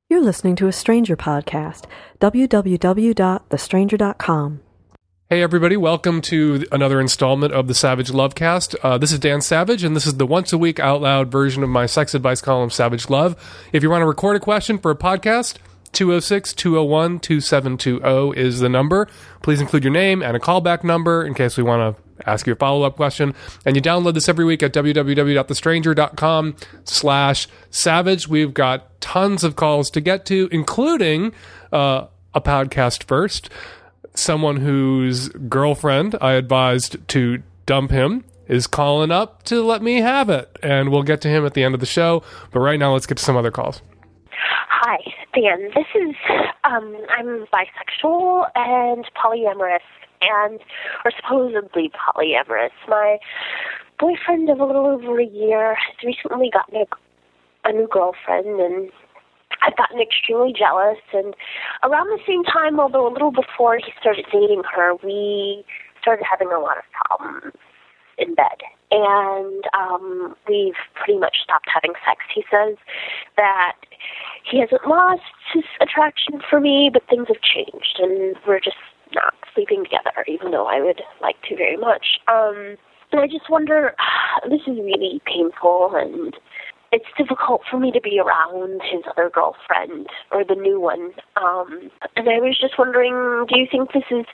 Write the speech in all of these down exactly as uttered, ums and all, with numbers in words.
You're listening to a Stranger podcast. w w w dot the stranger dot com. Hey everybody, welcome to another installment of the Savage Lovecast. Uh, this is Dan Savage, and this is the once-a-week out-loud version of my sex advice column, Savage Love. If you want to record a question for a podcast, two oh six, two oh one, two seven two oh is the number. Please include your name and a callback number in case we want to ask you a follow-up question. And you download this every week at w w w dot the stranger dot com slash savage. We've got tons of calls to get to, including uh, a podcast first. Someone whose girlfriend I advised to dump him is calling up to let me have it. And we'll get to him at the end of the show. But right now, let's get to some other calls. Hi, Dan. This is, um, I'm bisexual and polyamorous, and, or supposedly polyamorous. My boyfriend of a little over a year has recently gotten a, a new girlfriend, and I've gotten extremely jealous. And around the same time, although a little before he started dating her, we started having a lot of problems in bed. And um, we've pretty much stopped having sex. He says that he hasn't lost his attraction for me, but things have changed, and we're just not sleeping together, even though I would like to very much. Um, and I just wonder, this is really painful, and it's difficult for me to be around his other girlfriend, or the new one. Um, and I was just wondering, do you think this is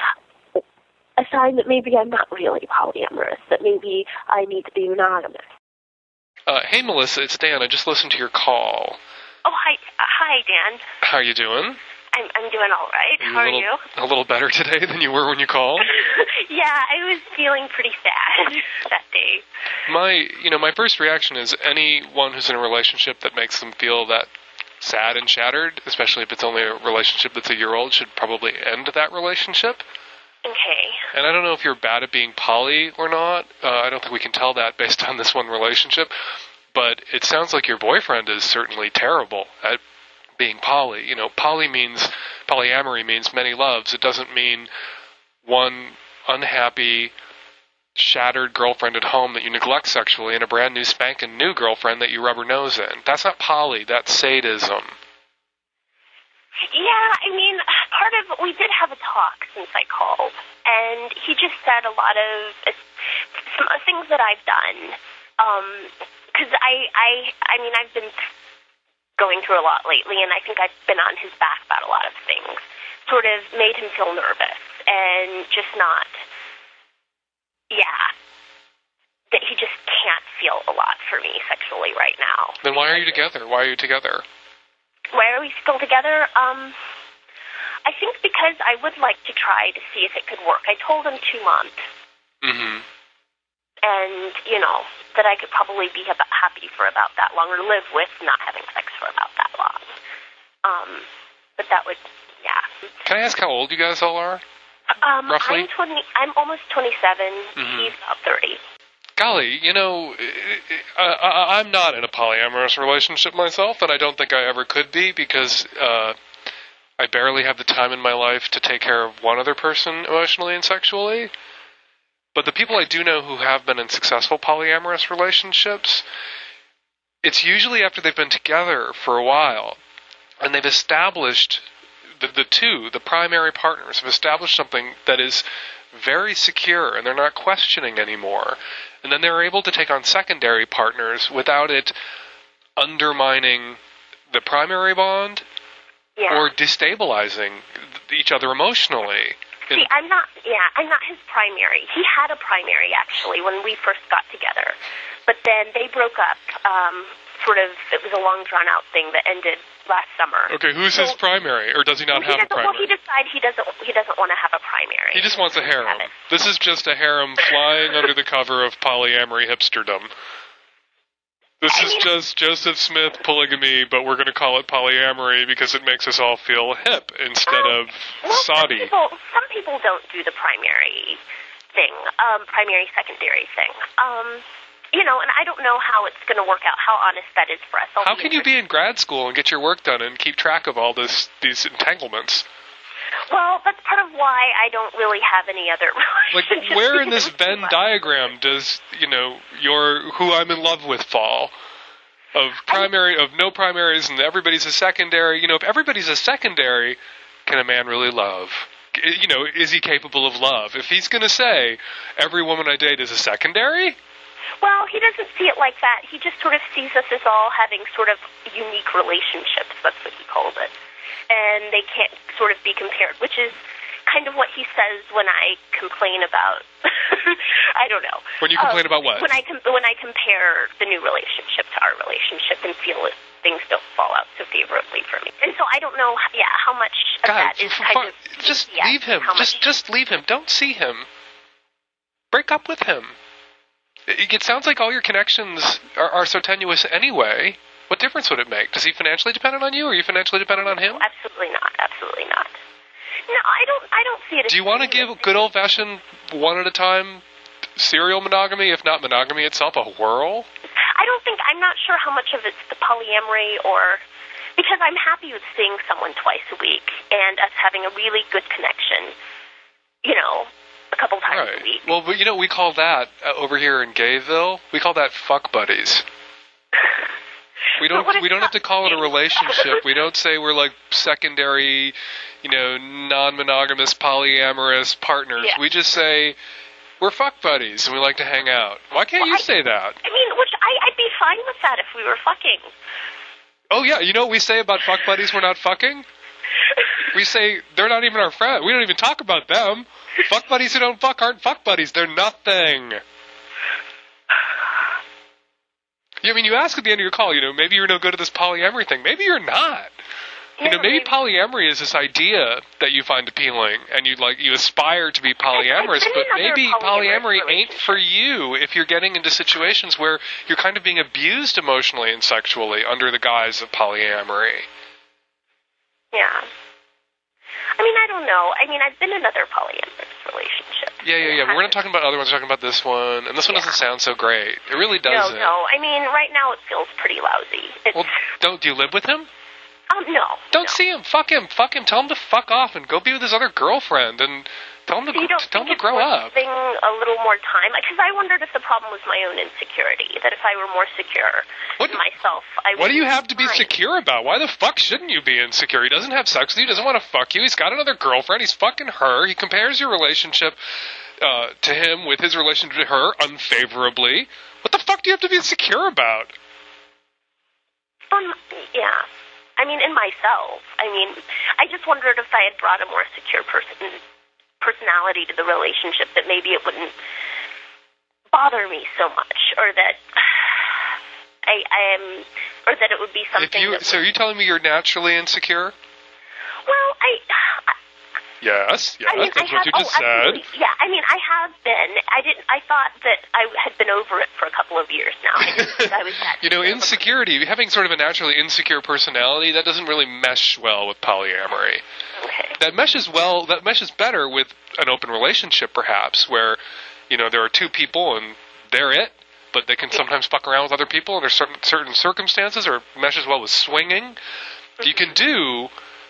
a sign that maybe I'm not really polyamorous, that maybe I need to be monogamous? Uh, hey, Melissa, it's Dan. I just listened to your call. Oh, hi, uh, hi, Dan. How you doing? I'm I'm doing all right. Are you How a little, are you? A little better today than you were when you called? Yeah, I was feeling pretty sad that day. My, you know, my first reaction is anyone who's in a relationship that makes them feel that sad and shattered, especially if it's only a relationship that's a year old, should probably end that relationship. Okay. And I don't know if you're bad at being poly or not. Uh, I don't think we can tell that based on this one relationship. But it sounds like your boyfriend is certainly terrible at being poly. You know, poly means, polyamory means many loves. It doesn't mean one unhappy, shattered girlfriend at home that you neglect sexually and a brand new spanking new girlfriend that you rub her nose in. That's not poly, that's sadism. Yeah, I mean, part of, we did have a talk since I called, and he just said a lot of some things that I've done. Um, because I, I, I mean, I've been going through a lot lately, and I think I've been on his back about a lot of things. Sort of made him feel nervous, and just not, yeah, that he just can't feel a lot for me sexually right now. Then why are you together? Why are you together? Why are we still together? Um, I think because I would like to try to see if it could work. I told him two months. Mm-hmm. And, you know, that I could probably be about happy for about that long, or live with not having sex for about that long. Um, but that would, yeah. Can I ask how old you guys all are? Um, roughly? I'm twenty. I'm almost twenty-seven. Mm-hmm. He's about thirty. Golly, you know, I, I, I'm not in a polyamorous relationship myself, and I don't think I ever could be, because uh, I barely have the time in my life to take care of one other person emotionally and sexually. But the people I do know who have been in successful polyamorous relationships, it's usually after they've been together for a while, and they've established, the, the two, the primary partners, have established something that is very secure, and they're not questioning anymore. And then they're able to take on secondary partners without it undermining the primary bond, Yeah. or destabilizing each other emotionally. See, I'm not, yeah, I'm not his primary. He had a primary, actually, when we first got together. But then they broke up, um, sort of, it was a long, drawn-out thing that ended last summer. Okay, who's so, his primary, or does he not well, have he a primary? Well, he decided he doesn't, he doesn't want to have a primary. He just wants a harem. This is just a harem flying under the cover of polyamory hipsterdom. This I is mean, just Joseph Smith polygamy, but we're going to call it polyamory because it makes us all feel hip instead well, of well, soddy. Some people, some people don't do the primary thing, um, primary, secondary thing. Um, you know, and I don't know how it's going to work out, how honest that is for us. I'll How can you be in grad school and get your work done and keep track of all this these entanglements? Well, that's part of why I don't really have any other relationships. Like, where in this Venn diagram does, you know, your who I'm in love with fall? of primary, of no primaries, and everybody's a secondary. You know, if everybody's a secondary, can a man really love? You know, is he capable of love? If he's going to say, every woman I date is a secondary? Well, he doesn't see it like that. He just sort of sees us as all having sort of unique relationships. That's what he calls it. And they can't sort of be compared, which is kind of what he says when I complain about, I don't know. When you complain um, about what? When I com- when I compare the new relationship to our relationship and feel that things don't fall out so favorably for me. And so I don't know, yeah, how much of God, that is f- kind f- of... Just yeah, leave him. Just, just leave him. Don't see him. Break up with him. It, it sounds like all your connections are, are so tenuous anyway. What difference would it make? Does he financially dependent on you, or are you financially dependent on him? Absolutely not. Absolutely not. No, I don't. I don't see it. As Do you want to give good old fashioned one at a time serial monogamy, if not monogamy itself, a whirl? I don't think. I'm not sure how much of it's the polyamory, or because I'm happy with seeing someone twice a week and us having a really good connection. You know, a couple times right. a week. Well, but you know, we call that uh, over here in Gayville. We call that fuck buddies. We don't. We don't have to call it a relationship. We don't say we're like secondary, you know, non-monogamous, polyamorous partners. Yeah. We just say we're fuck buddies and we like to hang out. Why can't well, you I, say that? I mean, which I, I'd be fine with that if we were fucking. Oh yeah, you know what we say about fuck buddies? We're not fucking. We say they're not even our friend. We don't even talk about them. Fuck buddies who don't fuck aren't fuck buddies. They're nothing. I mean, you ask at the end of your call, you know, maybe you're no good at this polyamory thing. Maybe you're not. You know, maybe polyamory is this idea that you find appealing, and you like you aspire to be polyamorous, but maybe polyamory ain't for you if you're getting into situations where you're kind of being abused emotionally and sexually under the guise of polyamory. Yeah. I mean, I don't know. I mean, I've been in other polyamorous relationships. Yeah, yeah, yeah. But we're not talking about other ones. We're talking about this one. And this one yeah. doesn't sound so great. It really doesn't. No, no. I mean, right now it feels pretty lousy. It's... Well, don't do you live with him? Um, no. Don't no. see him. Fuck him. Fuck him. Tell him to fuck off and go be with his other girlfriend and tell him to, so tell him to grow up. Thing a little more time, because I wondered if the problem was my own insecurity. That if I were more secure what, in myself, I would. What do you have to be fine. secure about? Why the fuck shouldn't you be insecure? He doesn't have sex with you. He doesn't want to fuck you. He's got another girlfriend. He's fucking her. He compares your relationship uh, to him with his relationship to her unfavorably. What the fuck do you have to be insecure about? Um, yeah. I mean, in myself. I mean, I just wondered if I had brought a more secure person, personality to the relationship, that maybe it wouldn't bother me so much, or that I, I am, or that it would be something. If you, that so, would, are you telling me you're naturally insecure? Well, I. I Yes, yes, I mean, that's I what have, you just oh, said. Absolutely. Yeah, I mean, I have been. I didn't. I thought that I had been over it for a couple of years now. I didn't think I was that. You know, insecurity, having sort of a naturally insecure personality, that doesn't really mesh well with polyamory. Okay. That meshes well. That meshes better with an open relationship, perhaps, where you know there are two people and they're it, but they can yeah. sometimes fuck around with other people under certain certain circumstances, or meshes well with swinging. Mm-hmm. You can do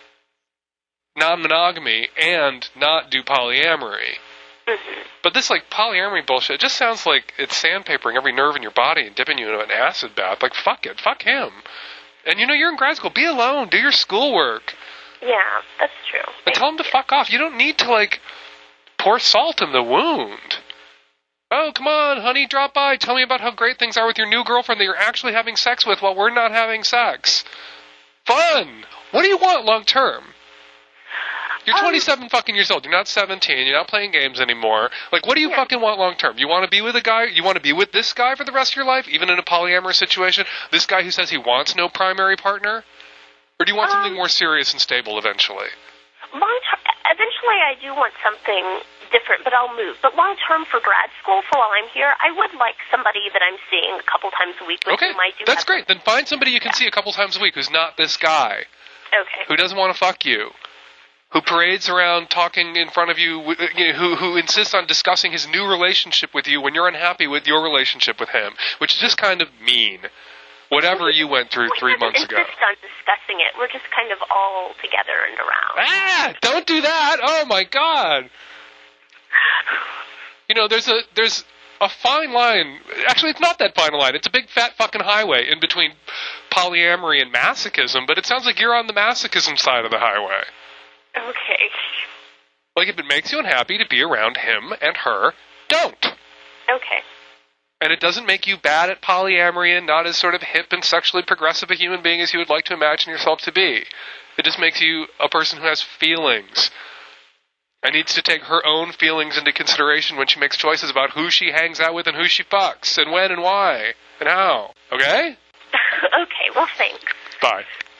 non-monogamy and not do polyamory. Mm-hmm. But this, like, polyamory bullshit, it just sounds like it's sandpapering every nerve in your body and dipping you into an acid bath. Like, fuck it. Fuck him. And, you know, you're in grad school. Be alone. Do your schoolwork. Yeah, that's true. And tell him to fuck off. You don't need to, like, pour salt in the wound. Oh, come on, honey, drop by. Tell me about how great things are with your new girlfriend that you're actually having sex with while we're not having sex. Fun. What do you want long term? You're twenty-seven um, fucking years old. You're not seventeen. You're not playing games anymore. Like, what do you yeah. fucking want long term? You want to be with a guy? You want to be with this guy for the rest of your life, even in a polyamorous situation? This guy who says he wants no primary partner? Or do you want um, something more serious and stable eventually? Long term, eventually I do want something different, but I'll move. But long term for grad school, for while I'm here, I would like somebody that I'm seeing a couple times a week with. Okay, whom I do that's have great. Then find somebody you can yeah. see a couple times a week who's not this guy. Okay. Who doesn't want to fuck you. Who parades around talking in front of you, you know, who who insists on discussing his new relationship with you when you're unhappy with your relationship with him, which is just kind of mean. Whatever you went through we three months ago. We insist on discussing it. We're just kind of all together and around. Ah! Don't do that! Oh my God! You know, there's a there's a fine line. Actually, it's not that fine a line. It's a big fat fucking highway in between polyamory and masochism, but it sounds like you're on the masochism side of the highway. Okay. Like, if it makes you unhappy to be around him and her, don't. Okay. And it doesn't make you bad at polyamory and not as sort of hip and sexually progressive a human being as you would like to imagine yourself to be. It just makes you a person who has feelings and needs to take her own feelings into consideration when she makes choices about who she hangs out with and who she fucks and when and why and how. Okay? Okay, well, thanks. Bye.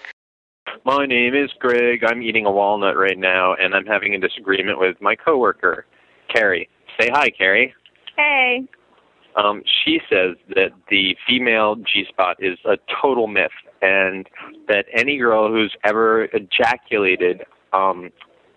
My name is Greg. I'm eating a walnut right now, and I'm having a disagreement with my coworker, Carrie. Say hi, Carrie. Hey. Um, she says that the female G-spot is a total myth, and that any girl who's ever ejaculated um,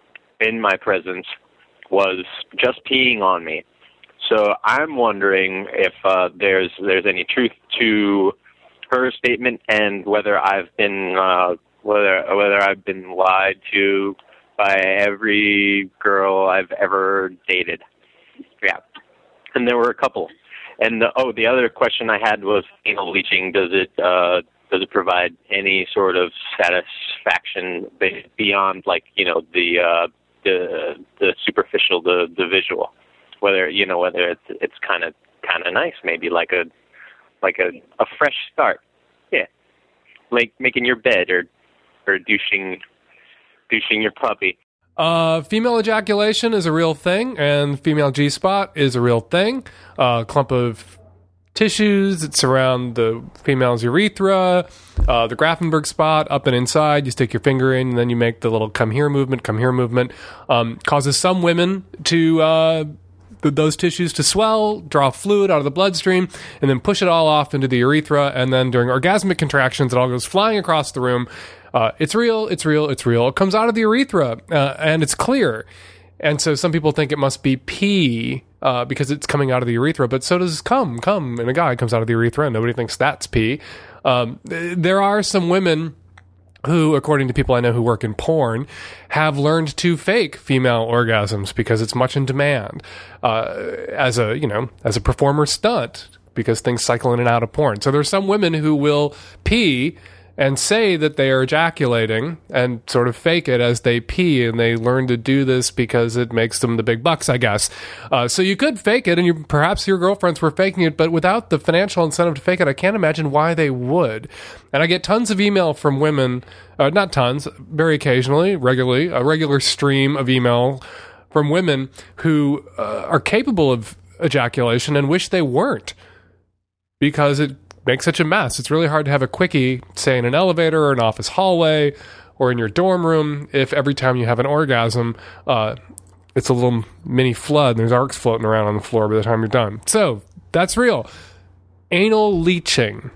in my presence was just peeing on me. So I'm wondering if uh, there's there's any truth to her statement, and whether I've been uh, whether whether I've been lied to by every girl I've ever dated. Yeah, and there were a couple. And the, oh, the other question I had was anal bleaching. Does it uh, does it provide any sort of satisfaction beyond, like, you know, the uh, the the superficial, the the visual? Whether you know whether it's it's kind of kind of nice, maybe like a like a, a fresh start. Yeah, like making your bed or or douching douching your puppy. Uh, female ejaculation is a real thing, and female G-spot is a real thing. A uh, clump of tissues that surround the female's urethra, uh, the Grafenberg spot, up and inside. You stick your finger in, and then you make the little come here movement, come here movement. Um, causes some women to uh, th- those tissues to swell, draw fluid out of the bloodstream, and then push it all off into the urethra. And then during orgasmic contractions, it all goes flying across the room. Uh, it's real, it's real, it's real. It comes out of the urethra, uh, and it's clear. And so some people think it must be pee uh, because it's coming out of the urethra, but so does cum. Cum in a guy comes out of the urethra, and nobody thinks that's pee. Um, there are some women who, according to people I know who work in porn, have learned to fake female orgasms because it's much in demand uh, as a, you know, as a performer stunt, because things cycle in and out of porn. So there's some women who will pee and say that they are ejaculating and sort of fake it as they pee, and they learn to do this because it makes them the big bucks, I guess. Uh, so you could fake it, and you, perhaps your girlfriends were faking it, but without the financial incentive to fake it, I can't imagine why they would. And I get tons of email from women, uh, not tons, very occasionally, regularly, a regular stream of email from women who uh, are capable of ejaculation and wish they weren't, because it makes such a mess. It's really hard to have a quickie, say in an elevator or an office hallway or in your dorm room, if every time you have an orgasm, uh, it's a little mini flood and there's arcs floating around on the floor by the time you're done. So that's real. Anal leaching.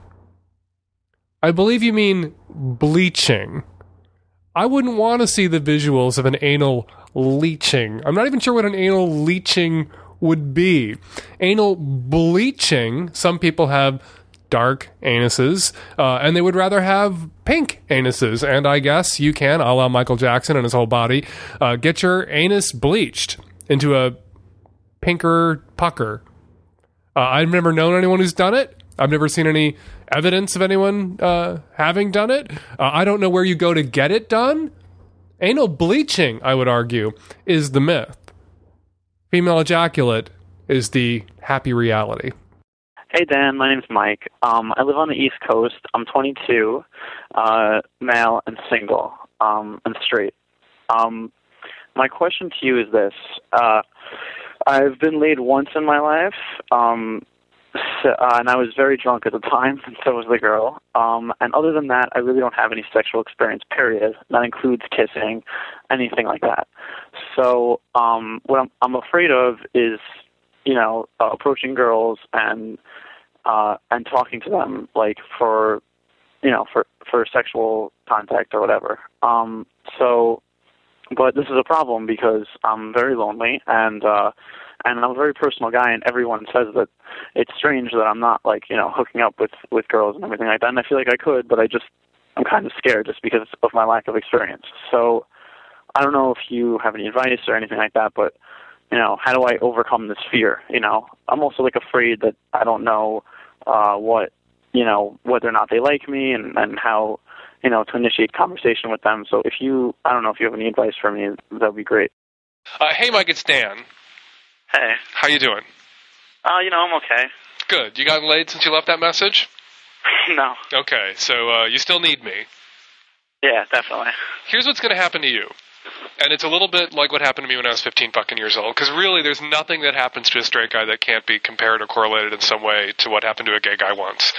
I believe you mean bleaching. I wouldn't want to see the visuals of an anal leaching. I'm not even sure what an anal leaching would be. Anal bleaching, some people have dark anuses, uh, and they would rather have pink anuses. And I guess you can, a la Michael Jackson and his whole body, uh, get your anus bleached into a pinker pucker. Uh, I've never known anyone who's done it. I've never seen any evidence of anyone uh, having done it. Uh, I don't know where you go to get it done. Anal bleaching, I would argue, is the myth. Female ejaculate is the happy reality. Hey, Dan. My name's Mike. Um, I live on the East Coast. I'm twenty-two, uh, male and single, um, and straight. Um, my question to you is this. Uh, I've been laid once in my life, um, so, uh, and I was very drunk at the time, and so was the girl. Um, and other than that, I really don't have any sexual experience, period. That includes kissing, anything like that. So um, what I'm, I'm afraid of is, you know, uh, approaching girls and uh, and talking to them, like, for, you know, for, for sexual contact or whatever. Um, so, but this is a problem because I'm very lonely, and uh, and I'm a very personal guy, and everyone says that it's strange that I'm not, like, you know, hooking up with, with girls and everything like that, and I feel like I could, but I just, I'm kind of scared just because of my lack of experience. So I don't know if you have any advice or anything like that, but you know, how do I overcome this fear? You know, I'm also like afraid that I don't know uh, what, you know, whether or not they like me and, and how, you know, to initiate conversation with them. So if you, I don't know if you have any advice for me, that would be great. Uh, hey, Mike, it's Dan. Hey. How you doing? Uh, you know, I'm okay. Good. You gotten laid since you left that message? No. Okay, so uh, you still need me. Yeah, definitely. Here's what's going to happen to you. And it's a little bit like what happened to me when I was fifteen fucking years old. Because really, there's nothing that happens to a straight guy that can't be compared or correlated in some way to what happened to a gay guy once.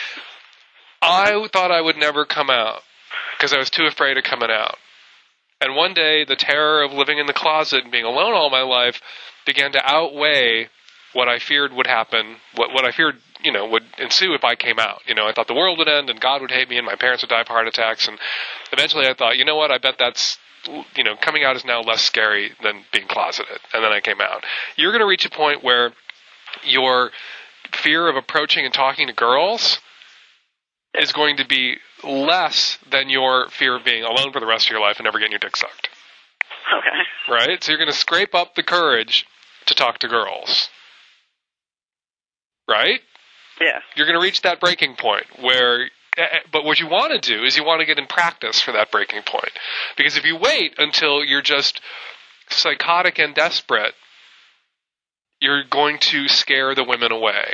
I thought I would never come out because I was too afraid of coming out. And one day, the terror of living in the closet and being alone all my life began to outweigh what I feared would happen, what what I feared, you know, would ensue if I came out. You know, I thought the world would end and God would hate me and my parents would die of heart attacks. And eventually I thought, you know what, I bet that's, you know, coming out is now less scary than being closeted. And then I came out. You're going to reach a point where your fear of approaching and talking to girls is going to be less than your fear of being alone for the rest of your life and never getting your dick sucked. Okay. Right? So you're going to scrape up the courage to talk to girls. Right? Yeah. You're going to reach that breaking point where, but what you want to do is you want to get in practice for that breaking point. Because if you wait until you're just psychotic and desperate, you're going to scare the women away.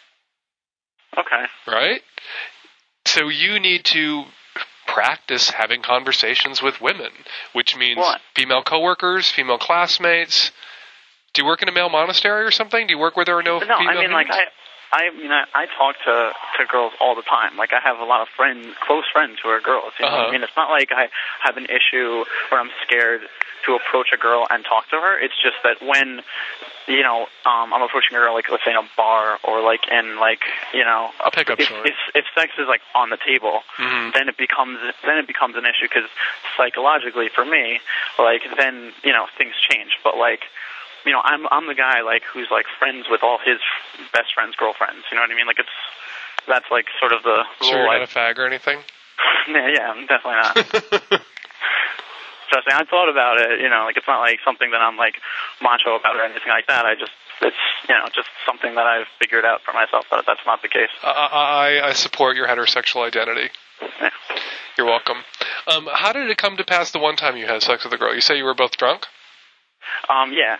Okay. Right? So you need to practice having conversations with women, which means what? female coworkers, female classmates. Do you work in a male monastery or something? Do you work where there are no, no female I mean, humans? like, I... I mean, I, I talk to, to girls all the time. Like, I have a lot of friends, close friends who are girls. You know uh-huh. what I mean? It's not like I have an issue where I'm scared to approach a girl and talk to her. It's just that when, you know, um, I'm approaching a girl, like, let's say in a bar or, like, in, like, you know, a pickup if, short. if, if sex is, like, on the table, mm-hmm. then it becomes then it becomes an issue because psychologically for me, like, then, you know, things change. But, like, you know, I'm I'm the guy like who's like friends with all his best friends' girlfriends. You know what I mean? Like it's that's like sort of the rule. Sure, you're not a fag or anything? yeah, yeah, I'm definitely not. Trust me, I thought about it. You know, like it's not like something that I'm like macho about or anything like that. I just it's you know just something that I've figured out for myself that that's not the case. Uh, I I support your heterosexual identity. Yeah. You're welcome. Um, how did it come to pass the one time you had sex with a girl? You say you were both drunk? Um, yeah.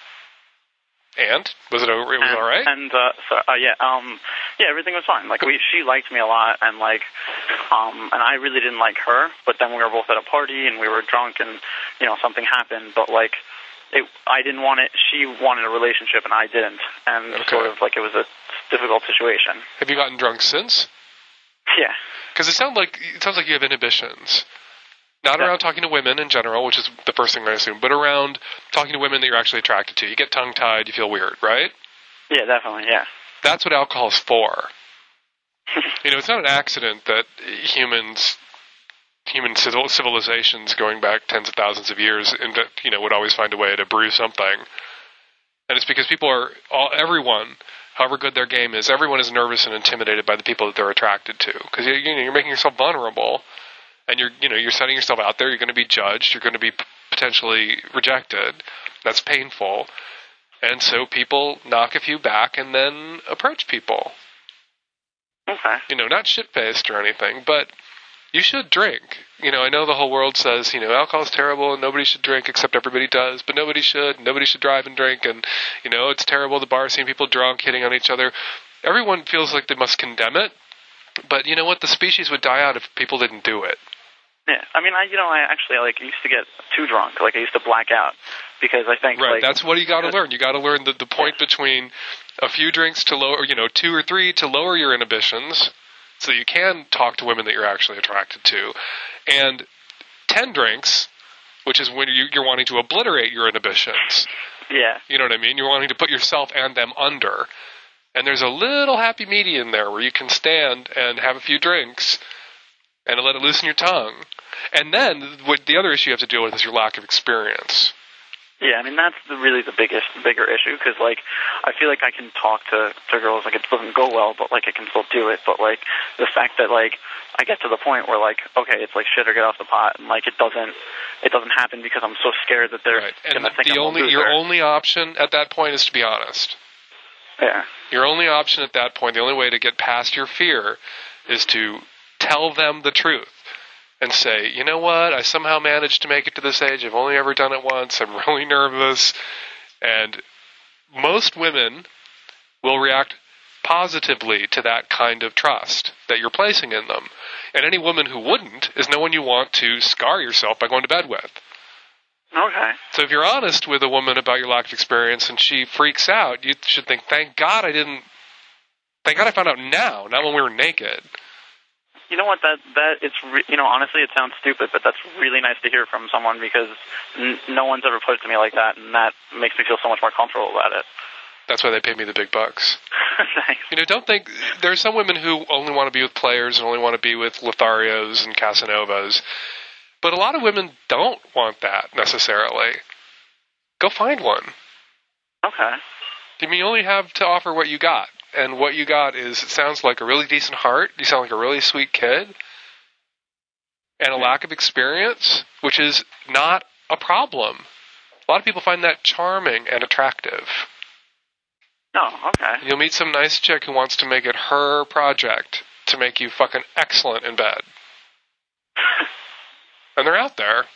And was it? It was and, all right. And uh, so uh, yeah, um, yeah, everything was fine. Like we, she liked me a lot, and like, um, and I really didn't like her. But then we were both at a party, and we were drunk, and you know something happened. But like, it, I didn't want it. She wanted a relationship, and I didn't. And okay. sort of like it was a difficult situation. Have you gotten drunk since? Yeah. Because it sounds like it sounds like you have inhibitions. Not yeah. around talking to women in general, which is the first thing I assume, but around talking to women that you're actually attracted to. You get tongue-tied, you feel weird, right? Yeah, definitely, yeah. That's what alcohol is for. You know, it's not an accident that humans, human civilizations going back tens of thousands of years, into, you know, would always find a way to brew something. And it's because people are, all, everyone, however good their game is, everyone is nervous and intimidated by the people that they're attracted to. Because you know, you're making yourself vulnerable. And you're, you know, you're setting yourself out there. You're going to be judged. You're going to be potentially rejected. That's painful. And so people knock a few back and then approach people. Okay. You know, not shit-faced or anything, but you should drink. You know, I know the whole world says, you know, alcohol is terrible and nobody should drink except everybody does, but nobody should. Nobody should drive and drink. And, you know, it's terrible, the bar, seeing people drunk, hitting on each other. Everyone feels like they must condemn it. But you know what? The species would die out if people didn't do it. Yeah, I mean, I you know, I actually like used to get too drunk. Like I used to black out because I think right. Like, that's what you got to learn. You got to learn the the point yeah. between a few drinks to lower, you know, two or three to lower your inhibitions, so you can talk to women that you're actually attracted to, and ten drinks, which is when you, you're wanting to obliterate your inhibitions. Yeah, you know what I mean. You're wanting to put yourself and them under, and there's a little happy medium there where you can stand and have a few drinks and let it loosen your tongue. And then what the other issue you have to deal with is your lack of experience. Yeah, I mean, that's the, really the biggest, bigger issue, because, like, I feel like I can talk to, to girls, like, it doesn't go well, but, like, I can still do it, but, like, the fact that, like, I get to the point where, like, okay, it's like shit or get off the pot, and, like, it doesn't, it doesn't happen because I'm so scared that they're right. going to think the I'm only, a loser. your only option at that point is to be honest. Yeah. Your only option at that point, the only way to get past your fear is to tell them the truth. And say, you know what, I somehow managed to make it to this age. I've only ever done it once. I'm really nervous. And most women will react positively to that kind of trust that you're placing in them. And any woman who wouldn't is no one you want to scar yourself by going to bed with. Okay. So if you're honest with a woman about your lack of experience and she freaks out, you should think, thank God I didn't, thank God I found out now, not when we were naked. You know what, that, that it's, re- you know, honestly, it sounds stupid, but that's really nice to hear from someone, because n- no one's ever put it to me like that, and that makes me feel so much more comfortable about it. That's why they pay me the big bucks. Thanks. You know, don't think, there's some women who only want to be with players and only want to be with Lotharios and Casanovas, but a lot of women don't want that, necessarily. Go find one. Okay. I mean, you only have to offer what you got. And what you got is, it sounds like a really decent heart. You sound like a really sweet kid. And a lack of experience, which is not a problem. A lot of people find that charming and attractive. Oh, okay. You'll meet some nice chick who wants to make it her project to make you fucking excellent in bed. And they're out there.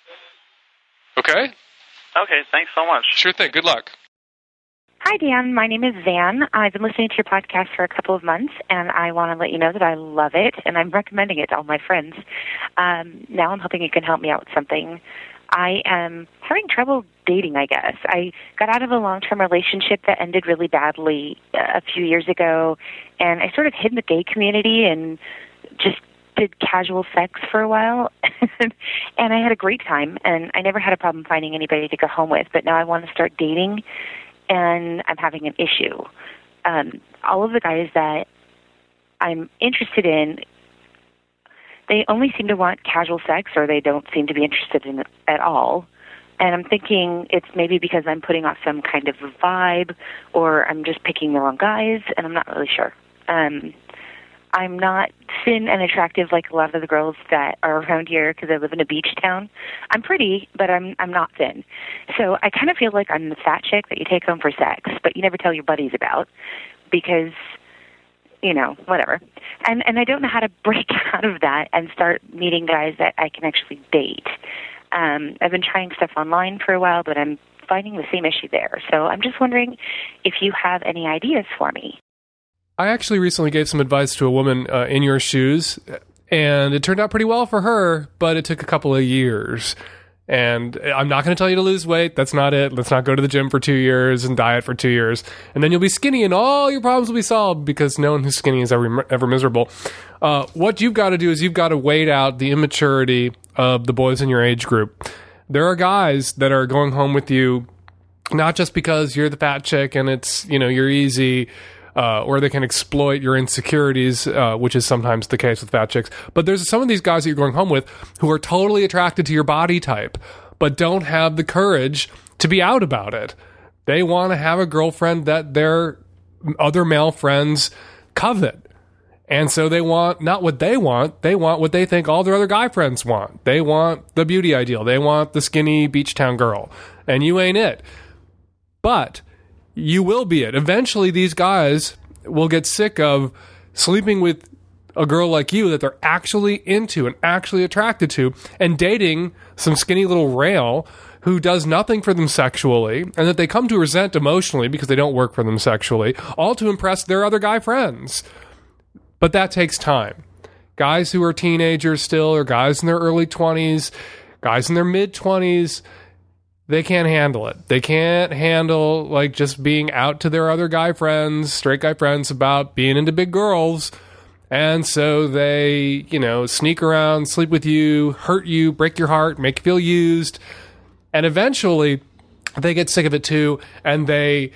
Okay? Okay, thanks so much. Sure thing. Good luck. Hi, Dan. My name is Van. I've been listening to your podcast for a couple of months, and I want to let you know that I love it, and I'm recommending it to all my friends. Um, now I'm hoping you can help me out with something. I am having trouble dating, I guess. I got out of a long-term relationship that ended really badly a few years ago, and I sort of hid in the gay community and just did casual sex for a while, and I had a great time, and I never had a problem finding anybody to go home with, but now I want to start dating, and I'm having an issue. Um, all of the guys that I'm interested in, they only seem to want casual sex, or they don't seem to be interested in it at all. And I'm thinking it's maybe because I'm putting off some kind of a vibe, or I'm just picking the wrong guys, and I'm not really sure. Um, I'm not thin and attractive like a lot of the girls that are around here because I live in a beach town. I'm pretty, but I'm I'm not thin. So I kind of feel like I'm the fat chick that you take home for sex, but you never tell your buddies about because, you know, whatever. And and I don't know how to break out of that and start meeting guys that I can actually date. Um, I've been trying stuff online for a while, but I'm finding the same issue there. So I'm just wondering if you have any ideas for me. I actually recently gave some advice to a woman uh, in your shoes, and it turned out pretty well for her, but it took a couple of years. And I'm not going to tell you to lose weight. That's not it. Let's not go to the gym for two years and diet for two years. And then you'll be skinny and all your problems will be solved because no one who's skinny is ever, ever miserable. Uh, what you've got to do is you've got to wait out the immaturity of the boys in your age group. There are guys that are going home with you, not just because you're the fat chick and it's, you know, you're easy, Uh, or they can exploit your insecurities, uh, which is sometimes the case with fat chicks. But there's some of these guys that you're going home with who are totally attracted to your body type, but don't have the courage to be out about it. They want to have a girlfriend that their other male friends covet. And so they want not what they want, they want what they think all their other guy friends want. They want the beauty ideal. They want the skinny beach town girl. And you ain't it. But you will be it. Eventually, these guys will get sick of sleeping with a girl like you that they're actually into and actually attracted to and dating some skinny little rail who does nothing for them sexually and that they come to resent emotionally because they don't work for them sexually, all to impress their other guy friends. But that takes time. Guys who are teenagers still, or guys in their early twenties, guys in their mid-twenties, they can't handle it. They can't handle, like, just being out to their other guy friends, straight guy friends, about being into big girls. And so they, you know, sneak around, sleep with you, hurt you, break your heart, make you feel used. And eventually, they get sick of it too, and they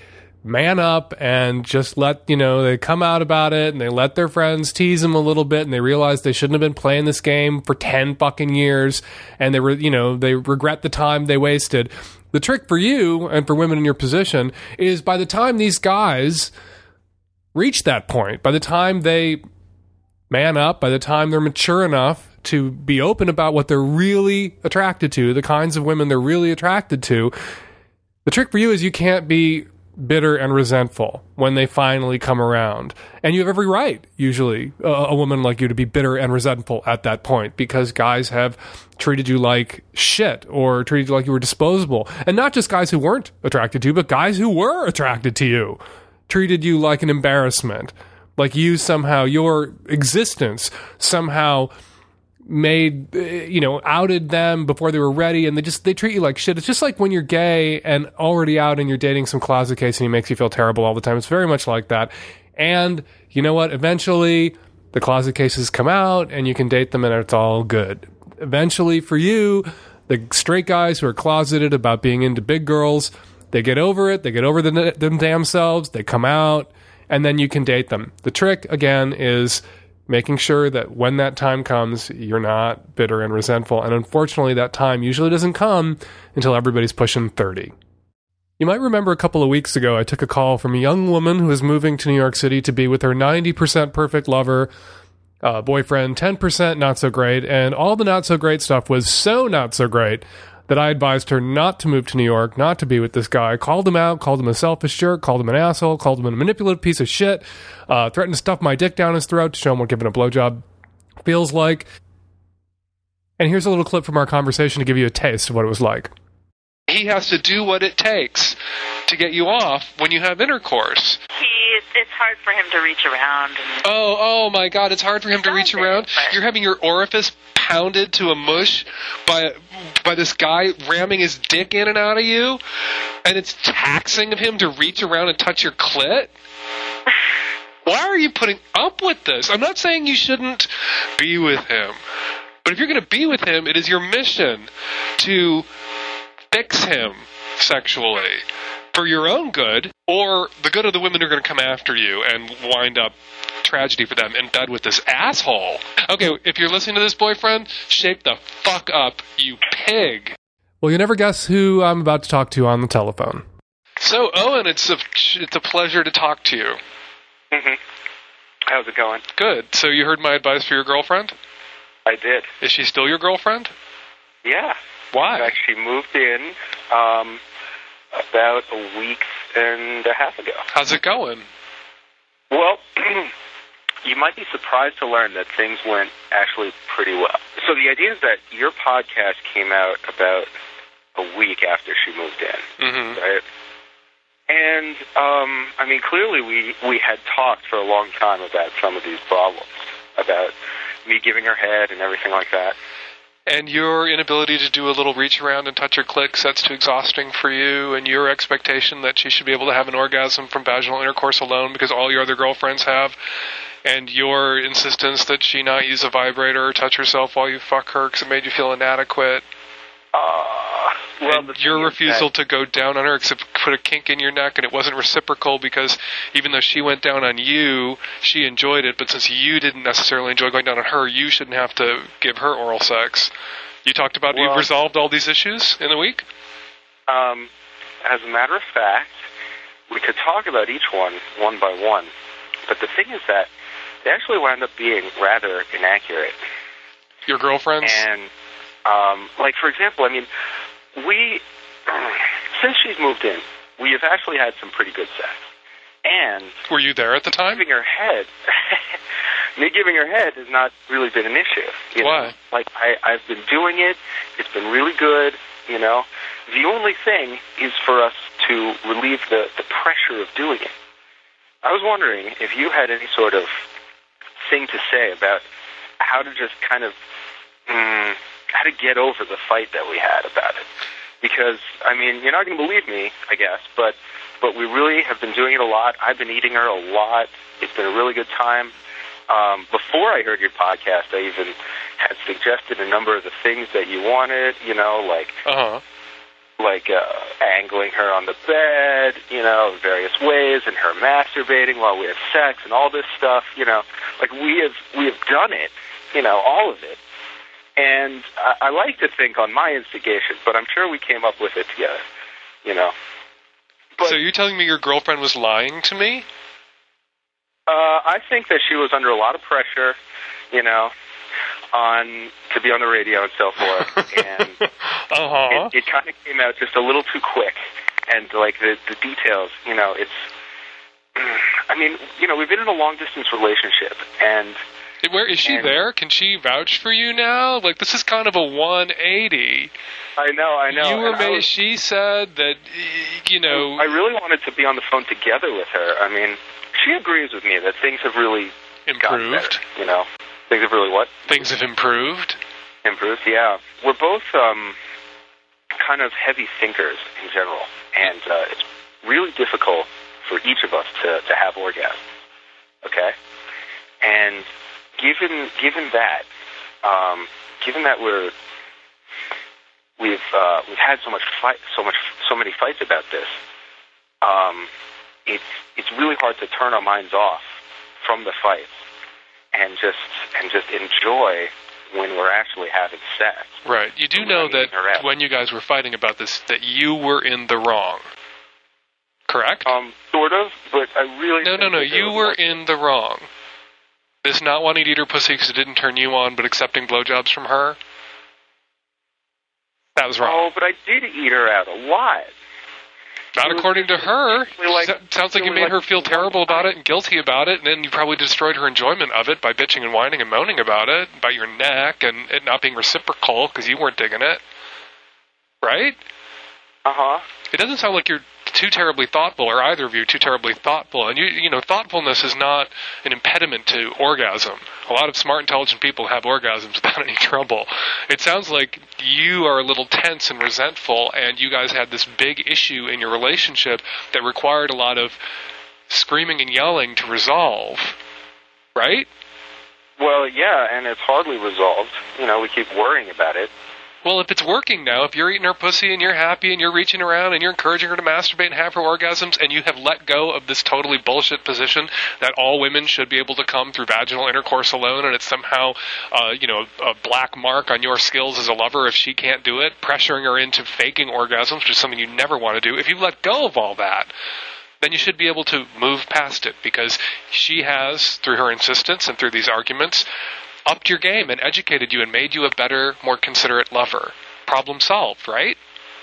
man up and just let, you know, they come out about it and they let their friends tease them a little bit and they realize they shouldn't have been playing this game for ten fucking years and they were, you know, they regret the time they wasted. The trick for you and for women in your position is by the time these guys reach that point, by the time they man up, by the time they're mature enough to be open about what they're really attracted to, the kinds of women they're really attracted to, the trick for you is you can't be bitter and resentful when they finally come around. And you have every right, usually, uh, a woman like you to be bitter and resentful at that point because guys have treated you like shit or treated you like you were disposable. And not just guys who weren't attracted to you, but guys who were attracted to you treated you like an embarrassment. Like you somehow, your existence somehow made, you know, outed them before they were ready, and they just, they treat you like shit. It's just like when you're gay and already out and you're dating some closet case and he makes you feel terrible all the time. It's very much like that. And you know what? Eventually the closet cases come out and you can date them and it's all good. Eventually for you, the straight guys who are closeted about being into big girls, they get over it. They get over the, them damn selves. They come out and then you can date them. The trick again is making sure that when that time comes, you're not bitter and resentful. And unfortunately, that time usually doesn't come until everybody's pushing thirty. You might remember a couple of weeks ago, I took a call from a young woman who was moving to New York City to be with her ninety percent perfect lover, uh, boyfriend, ten percent not so great. And all the not so great stuff was so not so great that I advised her not to move to New York, not to be with this guy. Called him out, called him a selfish jerk, called him an asshole, called him a manipulative piece of shit, uh, threatened to stuff my dick down his throat to show him what giving a blowjob feels like. And here's a little clip from our conversation to give you a taste of what it was like. He has to do what it takes to get you off when you have intercourse. He, it's hard for him to reach around. And oh, oh my God, it's hard for him to reach around? But you're having your orifice pounded to a mush by by this guy ramming his dick in and out of you, and it's taxing of him to reach around and touch your clit? Why are you putting up with this? I'm not saying you shouldn't be with him, but if you're going to be with him, it is your mission to fix him sexually for your own good or the good of the women who are going to come after you and wind up tragedy for them in bed with this asshole. Okay, if you're listening to this, boyfriend, shape the fuck up, you pig. Well, you never guess who I'm about to talk to on the telephone. So, Owen, it's a, it's a pleasure to talk to you. Mm-hmm. How's it going? Good. So you heard my advice for your girlfriend? I did. Is she still your girlfriend? Yeah. Why? In fact, she moved in um, about a week and a half ago. How's it going? Well, you might be surprised to learn that things went actually pretty well. So the idea is that your podcast came out about a week after she moved in, mm-hmm. right? And, um, I mean, clearly we, we had talked for a long time about some of these problems, about me giving her head and everything like that. And your inability to do a little reach around and touch her clit, that's too exhausting for you, and your expectation that she should be able to have an orgasm from vaginal intercourse alone because all your other girlfriends have, and your insistence that she not use a vibrator or touch herself while you fuck her because it made you feel inadequate. Uh, well, and your refusal that... to go down on her except put a kink in your neck, and it wasn't reciprocal because even though she went down on you, she enjoyed it, but since you didn't necessarily enjoy going down on her, you shouldn't have to give her oral sex. You talked about well, you've resolved all these issues in a week? Um, as a matter of fact, we could talk about each one, one by one, but the thing is that they actually wound up being rather inaccurate. Your girlfriends? And Um, like, for example, I mean, we, since she's moved in, we have actually had some pretty good sex. And... Were you there at the time? Giving her head, me giving her head has not really been an issue. You Why? know? Like, I, I've been doing it, it's been really good, you know. The only thing is for us to relieve the, the pressure of doing it. I was wondering if you had any sort of thing to say about how to just kind of... Mm, how to get over the fight that we had about it. Because, I mean, you're not going to believe me, I guess, but but we really have been doing it a lot. I've been eating her a lot. It's been a really good time. Um, before I heard your podcast, I even had suggested a number of the things that you wanted, you know, like uh-huh. like uh, angling her on the bed, you know, various ways, and her masturbating while we have sex and all this stuff, you know, like we have we have done it, you know, all of it. And I, I like to think on my instigation, but I'm sure we came up with it together, you know. But, so you're telling me your girlfriend was lying to me? Uh, I think that she was under a lot of pressure, you know, on to be on the radio and so forth, and uh-huh. it, it kind of came out just a little too quick, and like the the details, you know, it's. I mean, you know, we've been in a long distance relationship, and where is she and, there? Can she vouch for you now? Like, this is kind of a one eighty. I know, I know. You were and I made, was, she said that, you know. I really wanted to be on the phone together with her. I mean, she agrees with me that things have really gotten improved. Better, you know, things have really what? Things have improved. Improved, yeah. We're both um, kind of heavy thinkers in general, and uh, it's really difficult for each of us to, to have orgasms. Okay, and given given that, um, given that we're we've uh, we've had so much fight, so much, so many fights about this. Um, it's it's really hard to turn our minds off from the fights and just and just enjoy when we're actually having sex. Right. You do know that when you guys were fighting about this, that you were in the wrong. Correct? Um, sort of, but I really no, no, no. You were in the wrong. This not wanting to eat her pussy because it didn't turn you on, but accepting blowjobs from her. That was wrong. Oh, but I did eat her out a lot. Not according to her. Like, sounds like you made like her feel terrible about it and guilty about it, and then you probably destroyed her enjoyment of it by bitching and whining and moaning about it, about your neck, and it not being reciprocal because you weren't digging it. Right? Uh-huh. It doesn't sound like you're too terribly thoughtful, or either of you too terribly thoughtful. And, you you know, thoughtfulness is not an impediment to orgasm. A lot of smart, intelligent people have orgasms without any trouble. It sounds like you are a little tense and resentful, and you guys had this big issue in your relationship that required a lot of screaming and yelling to resolve. Right? Well, yeah, and it's hardly resolved. You know, we keep worrying about it. Well, if it's working now, if you're eating her pussy and you're happy and you're reaching around and you're encouraging her to masturbate and have her orgasms, and you have let go of this totally bullshit position that all women should be able to come through vaginal intercourse alone, and it's somehow, uh, you know, a black mark on your skills as a lover if she can't do it, pressuring her into faking orgasms, which is something you never want to do. If you let go of all that, then you should be able to move past it, because she has, through her insistence and through these arguments, upped your game and educated you and made you a better, more considerate lover. Problem solved, right?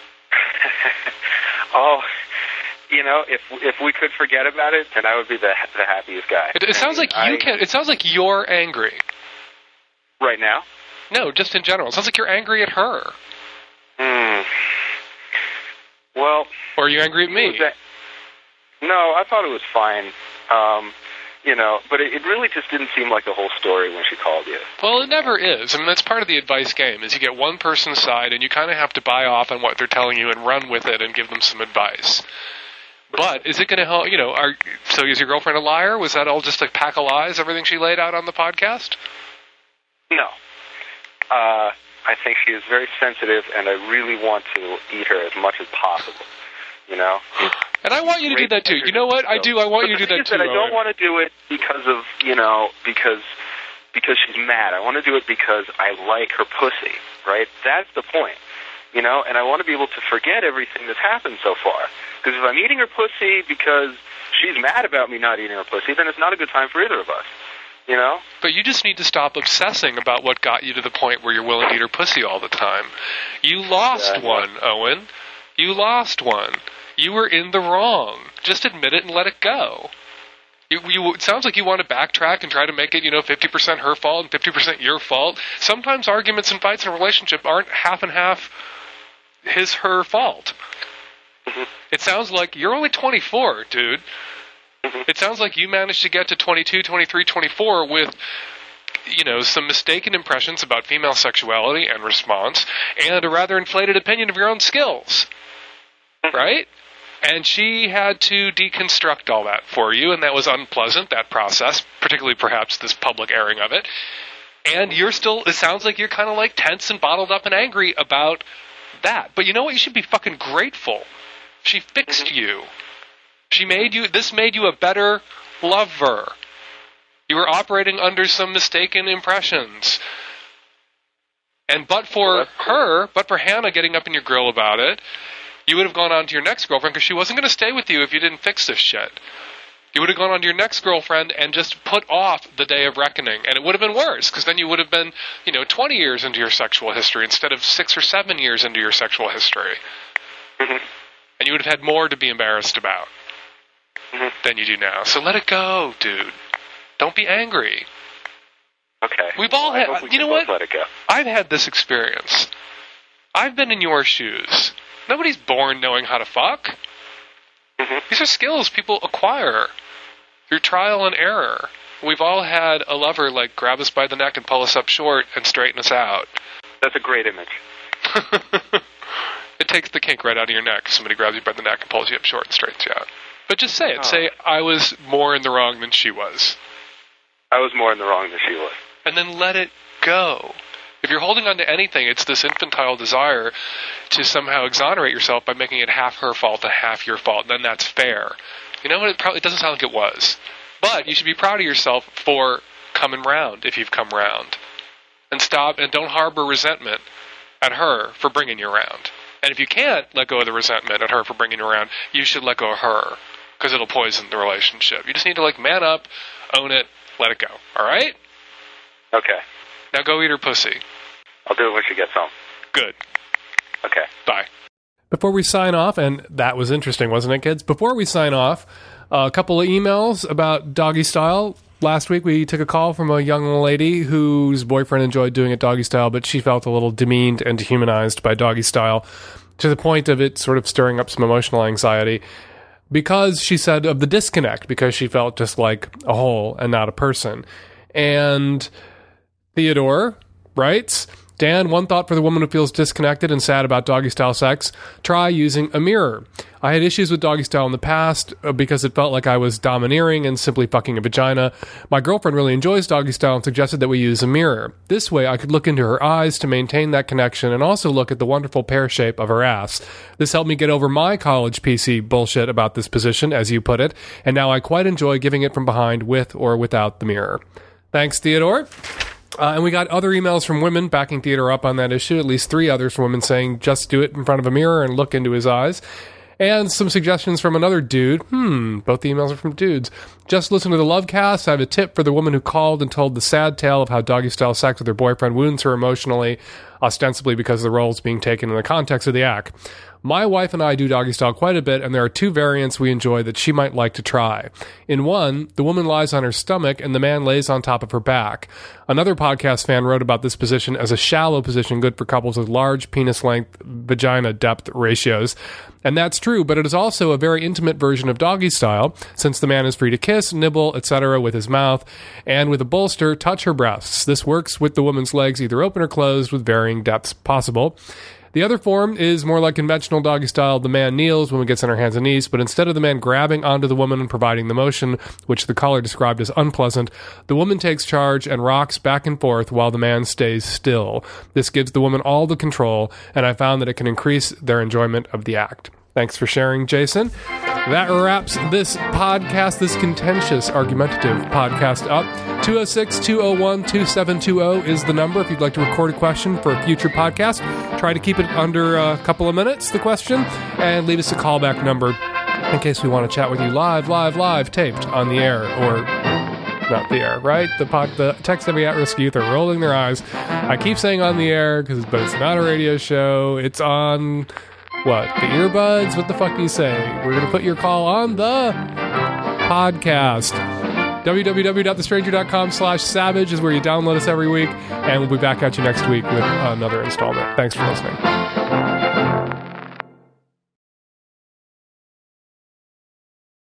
Oh, you know, if if we could forget about it, then I would be the the happiest guy. It, it sounds like you I, can. It sounds like you're angry right now. No, just in general. It sounds like you're angry at her. Hmm. Well, or are you angry at me? That, no, I thought it was fine. Um, You know, but it, it really just didn't seem like the whole story when she called you. Well, it never is. I mean, that's part of the advice game, is you get one person's side, and you kind of have to buy off on what they're telling you and run with it and give them some advice. But is it going to help, you know, are, so is your girlfriend a liar? Was that all just a pack of lies, everything she laid out on the podcast? No. Uh, I think she is very sensitive, and I really want to eat her as much as possible, you know? And I want you to do that too. You know what? I do. I want but you to do that too. too. I don't want to do it because of, you know, because because she's mad. I want to do it because I like her pussy, right? That's the point, you know? And I want to be able to forget everything that's happened so far. Because if I'm eating her pussy because she's mad about me not eating her pussy, then it's not a good time for either of us, you know? But you just need to stop obsessing about what got you to the point where you're willing to eat her pussy all the time. You lost yeah, one, Owen. You lost one. You were in the wrong. Just admit it and let it go. You, you, it sounds like you want to backtrack and try to make it, you know, fifty percent her fault and fifty percent your fault. Sometimes arguments and fights in a relationship aren't half and half his, her fault. Mm-hmm. It sounds like you're only twenty-four, dude. Mm-hmm. It sounds like you managed to get to twenty-two, twenty-three, twenty-four with, you know, some mistaken impressions about female sexuality and response, and a rather inflated opinion of your own skills. Mm-hmm. Right? And she had to deconstruct all that for you, and that was unpleasant, that process, particularly perhaps this public airing of it. And you're still, it sounds like you're kind of like tense and bottled up and angry about that. But you know what? You should be fucking grateful. She fixed mm-hmm. you. She made you, this made you a better lover. You were operating under some mistaken impressions. And but for her, but for Hannah getting up in your grill about it, you would have gone on to your next girlfriend because she wasn't going to stay with you if you didn't fix this shit. You would have gone on to your next girlfriend and just put off the day of reckoning. And it would have been worse because then you would have been, you know, twenty years into your sexual history instead of six or seven years into your sexual history. Mm-hmm. And you would have had more to be embarrassed about mm-hmm. than you do now. So let it go, dude. Don't be angry. Okay. We've all I had, hope we you can know both what? Let it go. I've had this experience. I've been in your shoes. Nobody's born knowing how to fuck. Mm-hmm. These are skills people acquire through trial and error. We've all had a lover, like, grab us by the neck and pull us up short and straighten us out. That's a great image. It takes the kink right out of your neck if somebody grabs you by the neck and pulls you up short and straightens you out. But just say it. Oh. Say, I was more in the wrong than she was. I was more in the wrong than she was. And then let it go. If you're holding on to anything, it's this infantile desire to somehow exonerate yourself by making it half her fault and half your fault. Then that's fair. You know what? It probably it doesn't sound like it was. But you should be proud of yourself for coming round if you've come round. And stop and don't harbor resentment at her for bringing you around. And if you can't let go of the resentment at her for bringing you around, you should let go of her because it'll poison the relationship. You just need to, like, man up, own it, let it go. All right? Okay. Now go eat her pussy. I'll do it when she gets home. Good. Okay. Bye. Before we sign off, and that was interesting, wasn't it, kids? Before we sign off, uh, a couple of emails about doggy style. Last week we took a call from a young lady whose boyfriend enjoyed doing it doggy style, but she felt a little demeaned and dehumanized by doggy style to the point of it sort of stirring up some emotional anxiety because, she said, of the disconnect, because she felt just like a hole and not a person. And Theodore writes, Dan, one thought for the woman who feels disconnected and sad about doggy-style sex, try using a mirror. I had issues with doggy-style in the past because it felt like I was domineering and simply fucking a vagina. My girlfriend really enjoys doggy-style and suggested that we use a mirror. This way I could look into her eyes to maintain that connection and also look at the wonderful pear shape of her ass. This helped me get over my college P C bullshit about this position, as you put it, and now I quite enjoy giving it from behind with or without the mirror. Thanks, Theodore. Uh, and we got other emails from women backing Theodore up on that issue, at least three others from women saying just do it in front of a mirror and look into his eyes. And some suggestions from another dude. Hmm, both the emails are from dudes. Just listen to the Lovecast. I have a tip for the woman who called and told the sad tale of how doggy-style sex with her boyfriend wounds her emotionally, ostensibly because the role is being taken in the context of the act. My wife and I do doggy style quite a bit, and there are two variants we enjoy that she might like to try. In one, the woman lies on her stomach and the man lays on top of her back. Another podcast fan wrote about this position as a shallow position good for couples with large penis length vagina depth ratios. And that's true, but it is also a very intimate version of doggy style, since the man is free to kiss, nibble, et cetera with his mouth, and with a bolster, touch her breasts. This works with the woman's legs either open or closed with varying depths possible. The other form is more like conventional doggy style. The man kneels, woman gets on her hands and knees, but instead of the man grabbing onto the woman and providing the motion, which the caller described as unpleasant, the woman takes charge and rocks back and forth while the man stays still. This gives the woman all the control, and I found that it can increase their enjoyment of the act. Thanks for sharing, Jason. That wraps this podcast, this contentious, argumentative podcast up. two oh six, two oh one, two seven two oh is the number if you'd like to record a question for a future podcast. Try to keep it under a couple of minutes, the question, and leave us a callback number in case we want to chat with you live, live, live, taped on the air, or not the air, right? The pod, the Tech-Savvy At-Risk Youth are rolling their eyes. I keep saying on the air, because but it's not a radio show. It's on... What? The earbuds? What the fuck do you say? We're going to put your call on the podcast. www.thestranger.com slash savage is where you download us every week, and we'll be back at you next week with another installment. Thanks for listening.